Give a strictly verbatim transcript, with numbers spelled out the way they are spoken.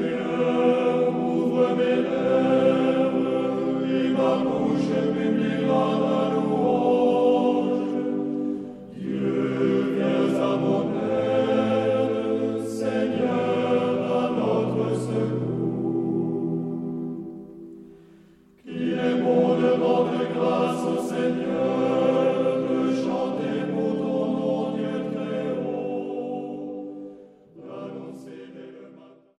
Seigneur, ouvre mes lèvres, et ma bouche publiera la louange